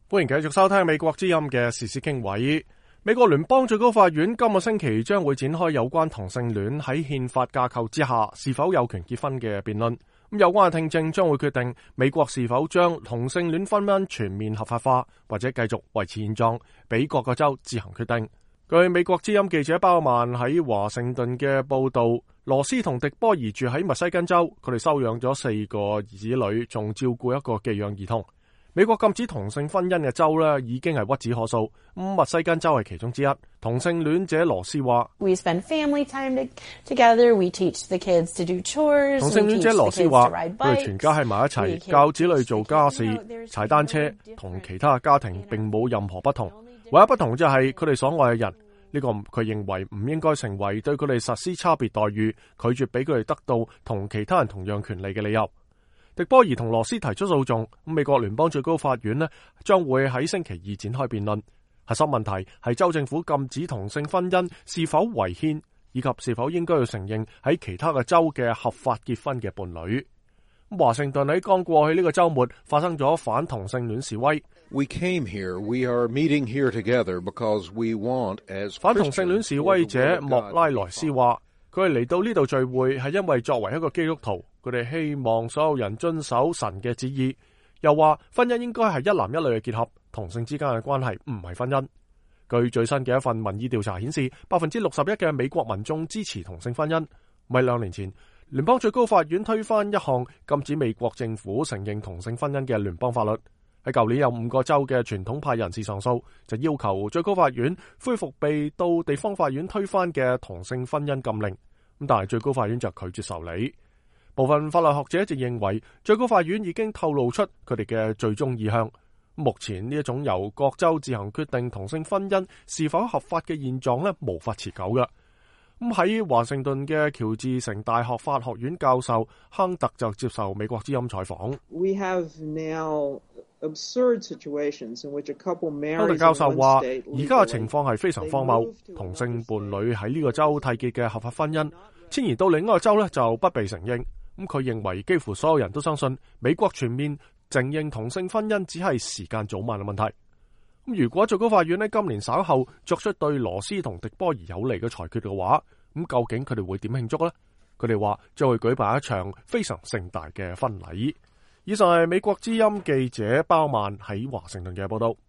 歡迎繼續收聽美國之音嘅時事經緯。美國聯邦最高法院今個星期將會展開有關同性戀喺憲法架構之下是否有權結婚嘅辯論。有關嘅聽證將會決定美國是否將同性戀婚姻全面合法化，或者繼續維持現狀，俾各個州自行決定。據美國之音記者鮑曼喺華盛頓嘅報道，羅斯同迪波兒住喺密西根州，佢哋收養咗4個子女，仲照顧一個寄養兒童。美國禁止同性婚姻嘅州呢已經係屈指可數，密西根州係其中之一。同性戀者羅斯話： We spend family time together. We teach the kids to do chores. 同性戀者羅斯話：佢哋全家喺埋一齊，教子女做家事、踩單車，同其他家庭並冇任何不同。唯一不同就係佢哋所愛嘅人，呢個佢認為唔應該成為對佢哋實施差別待遇，拒絕俾佢哋得到同其他人同樣權利嘅理由。迪波兒同羅斯提出訴訟，美國聯邦最高法院呢將會喺星期二展開辯論。核心問題係州政府禁止同性婚姻是否違憲，以及是否應該要承認喺其他嘅州嘅合法結婚嘅伴侶。華盛頓喺剛過去呢個週末發生咗反同性戀示威。 We came here, we are meeting here together because we want as 反同性戀示威者莫拉萊斯話：佢哋嚟到呢度聚會係因為作為一個基督徒，佢哋希望所有人遵守神嘅旨意。又話婚姻應該係一男一女嘅結合，同性之間嘅關係唔係婚姻。據最新嘅一份民意調查顯示，61%嘅美國民眾支持同性婚姻。喺2年前，聯邦最高法院推翻一項禁止美國政府承認同性婚姻嘅聯邦法律。喺舊年有5個州嘅傳統派人士上訴，就要求最高法院恢復被到地方法院推翻嘅同性婚姻禁令。但係最高法院就拒絕受理。部分法律學者就認為，最高法院已經透露出佢哋嘅最終意向。目前呢一種由各州自行決定同性婚姻是否合法嘅現狀呢，無法持久嘅。喺華盛頓嘅喬治城大學法學院教授亨特就接受美國之音採訪。亨特教授話：而家嘅情況係非常荒謬，同性伴侶喺呢個州締結嘅合法婚姻，遷移到另一個州呢就不被承認。佢認為幾乎所有人都相信美國全面承認同性婚姻只係時間早晚嘅問題。如果最高法院喺今年稍後作出對羅斯同迪波兒有利嘅裁決嘅話，究竟佢哋會點慶祝呢？佢哋話將會舉辦一場非常盛大嘅婚禮。以上係美國之音記者鮑曼喺華盛頓嘅報道。